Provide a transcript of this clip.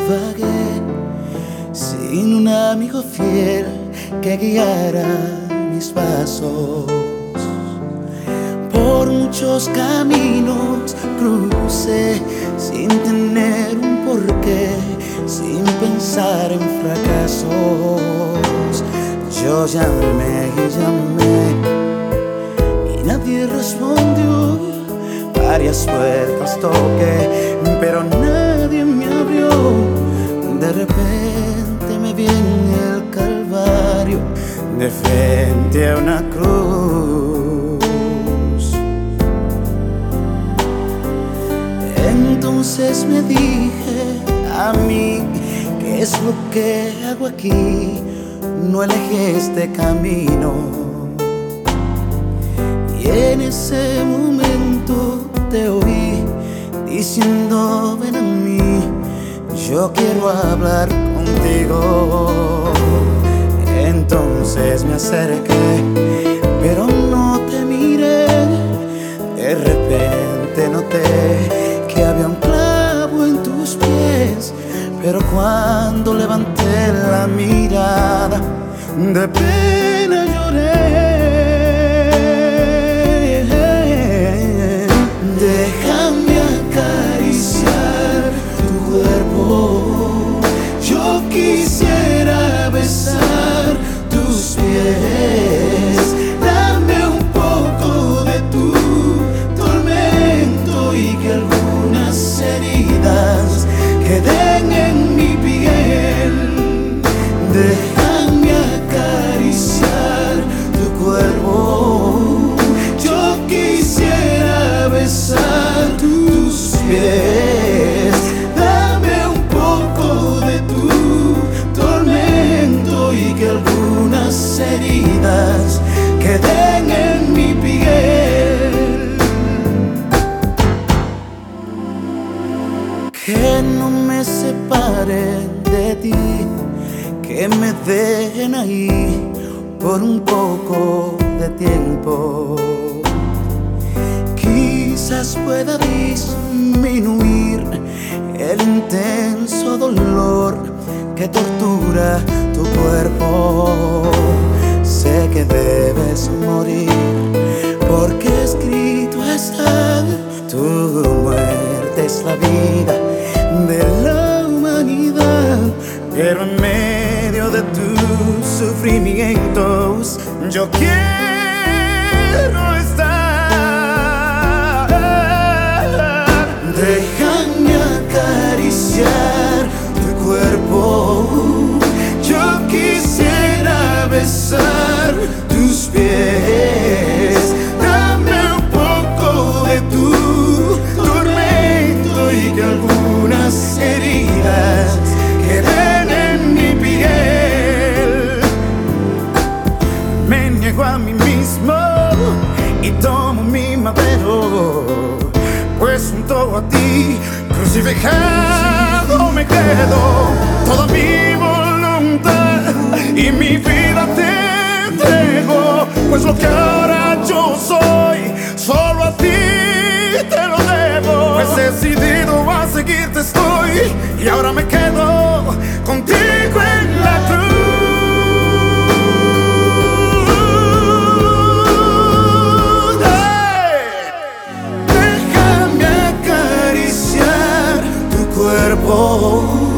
vagué sin un amigo fiel que guiara mis pasos. Por muchos caminos crucé sin tener un porqué, sin pensar en fracasos. Yo llamé y llamé y nadie respondió. Varias puertas toqué, pero nadie me abrió. De repente me vi en el Calvario, de frente a una cruz. Entonces me dije a mí, ¿qué es lo que hago aquí? No elegí este camino. Y en ese momento te oí diciendo: ven a mí, yo quiero hablar contigo. Entonces me acerqué, pero no te miré. De repente noté que había un clavo en tus pies, pero cuando levanté la mirada, de pena lloré. Déjame acariciar tu cuerpo, yo quisiera besar tus pies. Dame un poco de tu tormento y que algunas heridas queden en mi piel. Déjame acariciar tu cuerpo, yo quisiera besar tus pies. Dame un poco de tu tormento y que algunas heridas queden en mi piel. Que no me separen de ti, que me dejen ahí por un poco de tiempo. Quizás pueda disminuir el intenso dolor que tortura tu cuerpo. Sé que debes morir, porque escrito está: tu muerte es la vida de la humanidad. Pero en medio de tus sufrimientos yo quiero estar. Déjame acariciar tu cuerpo, yo quisiera besar tus pies. Dame un poco de tu tormento y que algunas heridas queden en mi piel. Me niego a mí mismo y tomo mi madero, pues junto a ti crucificado me quedo. Toda mi voluntad y mi vida te entrego, pues lo que ahora yo soy, solo a ti te lo debo. Pues decidido a seguirte estoy, y ahora me quedo contigo en la cruz. Déjame acariciar tu cuerpo,